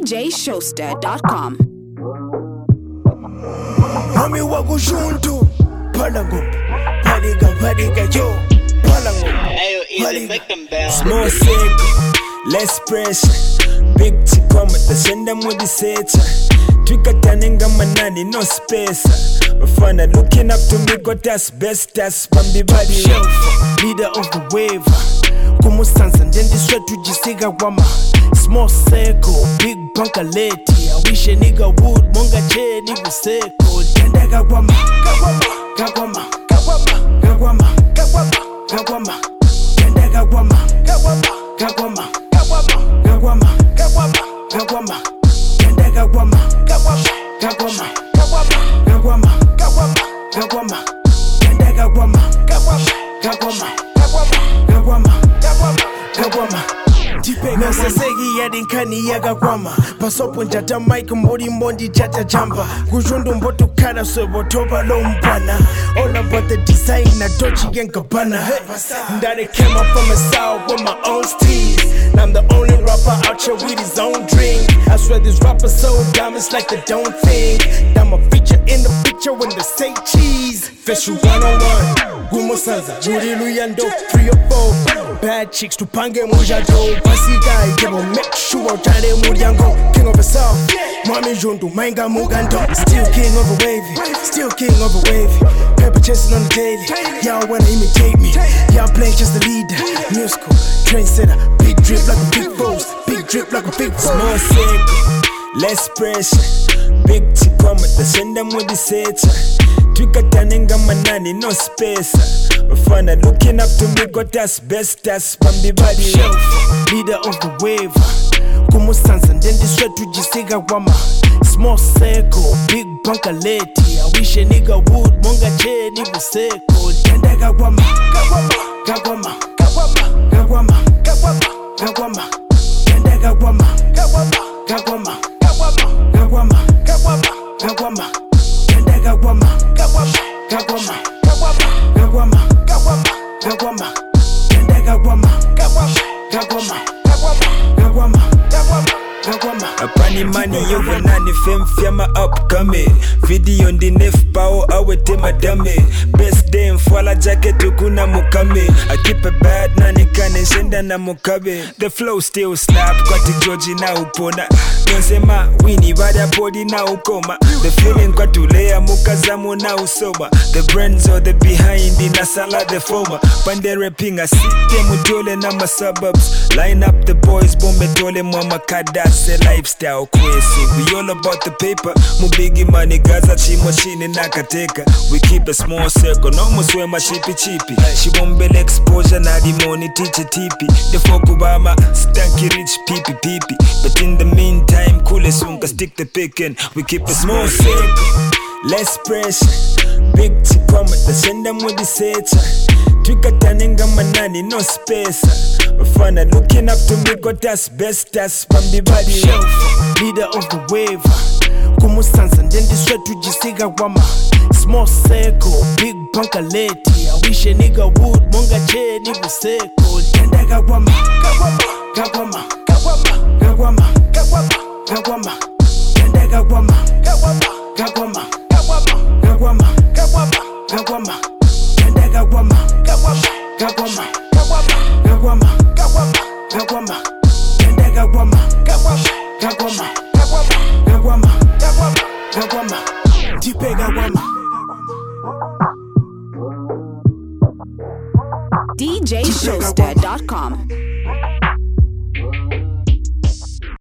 DJShowster.com. Mami waku junto Palango Padiga yo Palango Small circle Less pressure Big chikoma Tasenda mudi secha Twikatanenga manani no space Bafana looking up to me got that's best that's Bambi body Leader of the wave Kumustanza Ndendi straight to jisiga wama Small circle Big bunker lady I wish a nigga would Monga che nigu seko Tenda gawama Gawama Tenda gawama Tenda gawama Mesesegi ya dinkani ya gagwama Pasopo njata Mike Mori Mondi Jata Jamba Gujundu mbotu kana swebo toba lompana All about the design na Dolce & Gabbana Ndade came up from the south with my own steez Now I'm the only rapper out here with his own drink I swear this rapper so dumb it's like they don't think I'm a feature in the picture when they say cheese Fish you one-on-one Gumo Sanza, Murilu Yando 3 or 4 Bad chicks to Pange Mujado Basi guy, give a make sure Tade Muriango King of the South Mami Jundu, Manga Mugando Still king of a wavy Still king of a wavy Pepper chasing on the daily Y'all wanna imitate me Y'all play just the leader Musical, trendsetter Big drip like a big rose Big drip like a big rose Small circle Less pressure Big chikoma Tasenda mudi secha Twikatanenga manani no space Bafana looking up to me got that's best that's Bambi body Leader of the wave Kumustanza Ndendi straight to jisiga wama Small circle Big bunker lady I wish a nigga would Monga che nigu seko Tenda gawama Tenda gawama Apani money over nani fem fiama upcoming Video ndi nef pao awete madame Best day mfwala jacket ukuna mukame I keep a bad nani kane shenda na mukabe The flow still slap kwati Georgie na upona Nonsema wini bada body na ukoma The feeling kwa tulea mukazamu na usoba The brands or the behind ina sala the former Pande rapping a site mutole na ma suburbs Line up the boys bombe tole mwama kadase lifestyle crazy We all about the paper Mubigi money gaza chimo chini nakateka We keep a small circle no muswema chipi chipi Shibombele exposure na di money tichi tipi The fuck Obama stanky rich pipi pipi But in the meantime kule sunga stick the pickin We keep a small circle Less pressure Big chikoma Tasenda mudi secha Twikatanenga manani no space Bafana looking up to me got that's best that's Bambi body Leader of the wave Kumustanza Ndendi straight to jisiga wama Small circle Big bunker lady I wish a nigga would Monga che nigu seko Tenda gawama Tenda gawama Tenda gawama DJShowster.com.